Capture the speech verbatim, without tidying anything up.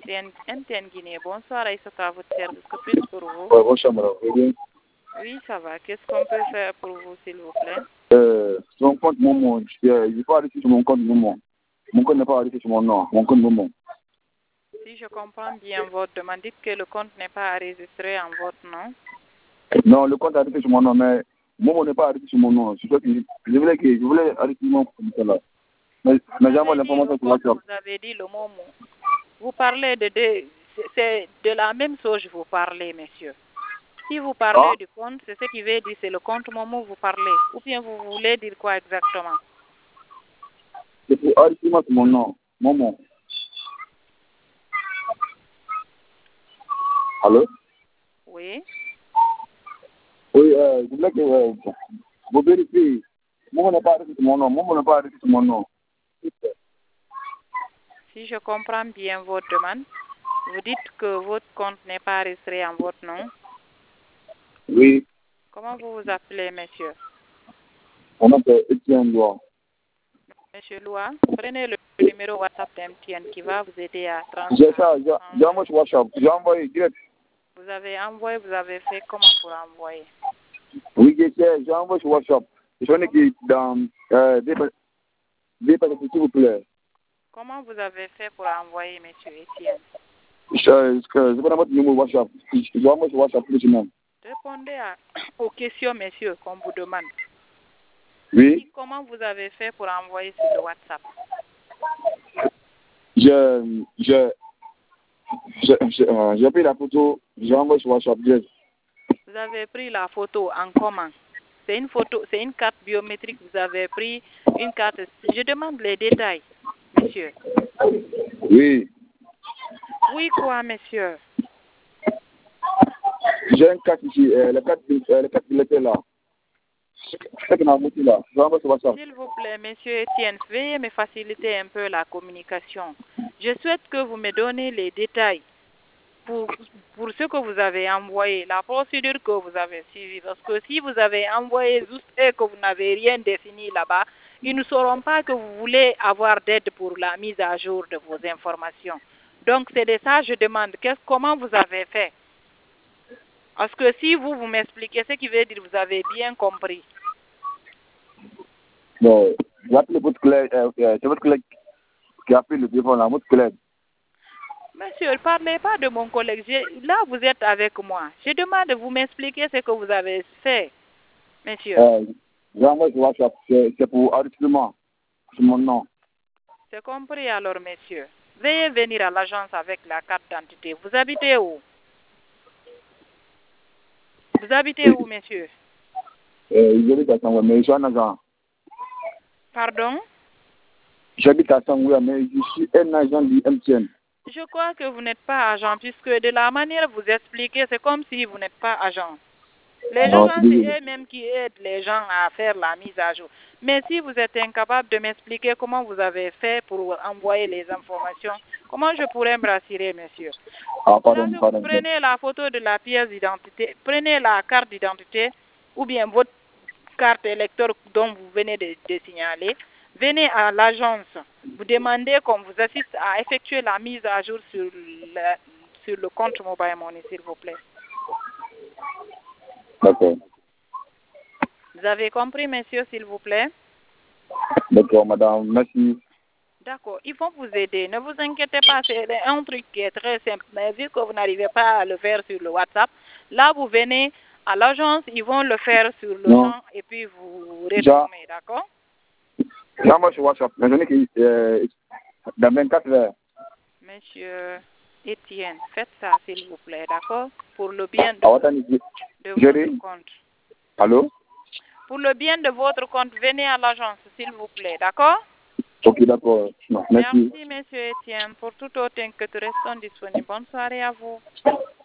M T N Guinée. Bonsoir, Aïssata, à votre service. Que puis-je pour vous? Ouais, bonsoir, madame. Vous allez bien? Oui, ça va. Qu'est-ce qu'on peut faire pour vous, s'il vous plaît? Euh, sur mon compte Momo, je n'ai pas arrêté sur mon compte Momo. Mon compte n'est pas arrêté sur mon nom, mon compte Momo. Si je comprends bien votre demande, dites que le compte n'est pas enregistré en votre nom. Non, le compte est arrêté sur mon nom, mais Momo n'est pas arrêté sur mon nom. C'est ça que je, je voulais que je voulais arrêter mon compte là. Mais, mais j'envoie l'information sur WhatsApp. Vous avez dit le mot Momo. Vous parlez de deux, c'est de la même chose que vous parlez, monsieur. Si vous parlez Ah? du compte, c'est ce qui veut dire c'est le compte Momo vous parlez. Ou bien vous voulez dire quoi exactement? C'est pour arrêter sur mon nom, Momo. Allô? Oui. Oui, euh, je voulais que euh, vous vérifiez. Momo n'est pas arrêté sur mon nom. Momo n'est pas arrêté sur mon nom. Si je comprends bien votre demande, vous dites que votre compte n'est pas enregistré en votre nom. Oui. Comment vous vous appelez, monsieur? On m'appelle Etienne Loa. Monsieur Loa, prenez le numéro WhatsApp d'M T N qui va vous aider à J'ai transférer. ça, j'ai envoyé sur WhatsApp. J'ai envoyé direct. Vous avez envoyé, vous avez fait comment pour envoyer? Oui, j'ai envoyé sur WhatsApp. Je connais qui dans euh, des des s'il vous plaît. Comment vous avez fait pour envoyer, monsieur Etienne? Je je vais votre numéro WhatsApp. Je vais envoyer sur WhatsApp plus ou Répondez à, aux questions, monsieur, qu'on vous demande. Oui. Comment vous avez fait pour envoyer sur le WhatsApp? Je, je, je, j'ai pris la photo, j'ai envoyé sur WhatsApp direct. Vous avez pris la photo en comment? C'est une photo, c'est une carte biométrique. Vous avez pris une carte. Je demande les détails, monsieur. Oui. Oui, quoi, monsieur? J'ai une carte ici, euh, la carte, euh, la carte qui était là. C'est que ma moto là. J'ai envoyé sur WhatsApp. S'il vous plaît, monsieur Etienne, veuillez me faciliter un peu la communication. Je souhaite que vous me donnez les détails pour, pour ce que vous avez envoyé, la procédure que vous avez suivie. Parce que si vous avez envoyé juste et que vous n'avez rien défini là-bas, ils ne sauront pas que vous voulez avoir d'aide pour la mise à jour de vos informations. Donc, c'est de ça que je demande. Qu'est-ce, comment vous avez fait? Parce que si vous, vous m'expliquez ce qui veut dire que vous avez bien compris. Bon, j'ai appelé votre collègue, euh, euh, c'est votre collègue qui a pris le téléphone là, votre collègue. Monsieur, ne parlez pas de mon collègue. Je, là, vous êtes avec moi. Je demande de vous m'expliquer ce que vous avez fait, monsieur. Euh, j'ai envoyé sur WhatsApp, c'est, c'est pour enregistrement, c'est mon nom. C'est compris alors, monsieur. Veuillez venir à l'agence avec la carte d'identité. Vous habitez où? Vous habitez où, monsieur? Euh, j'habite à Sangouya, mais je suis un agent. Pardon? J'habite à Sangouya, mais je suis un agent du M T N. Je crois que vous n'êtes pas agent, puisque de la manière vous expliquez, c'est comme si vous n'êtes pas agent. Les Non, agents, c'est c'est désolé. eux-mêmes qui aident les gens à faire la mise à jour. Mais si vous êtes incapable de m'expliquer comment vous avez fait pour envoyer les informations, comment je pourrais me rassurer, monsieur? Ah, pardon, Lorsque vous pardon. prenez la photo de la pièce d'identité, prenez la carte d'identité ou bien votre carte électeur dont vous venez de, de signaler, venez à l'agence, vous demandez qu'on vous assiste à effectuer la mise à jour sur le, sur le compte Mobile Money, s'il vous plaît. D'accord. Vous avez compris, monsieur, s'il vous plaît? D'accord, madame, merci. D'accord, ils vont vous aider. Ne vous inquiétez pas, c'est un truc qui est très simple. Mais vu que vous n'arrivez pas à le faire sur le WhatsApp, là, vous venez à l'agence, ils vont le faire sur le Non. champ et puis vous retournez, d'accord? J'ai envoyé sur WhatsApp, mais je n'ai que euh, dans vingt-quatre heures. Monsieur Etienne, faites ça, s'il vous plaît, d'accord? Pour le bien de, Ah, attendez, de je votre dis, compte. allô? Pour le bien de votre compte, venez à l'agence, s'il vous plaît, d'accord? Ok, d'accord. Merci. Merci, monsieur Etienne. Pour toute autre inquiétude, restons disponibles. Bonne soirée à vous.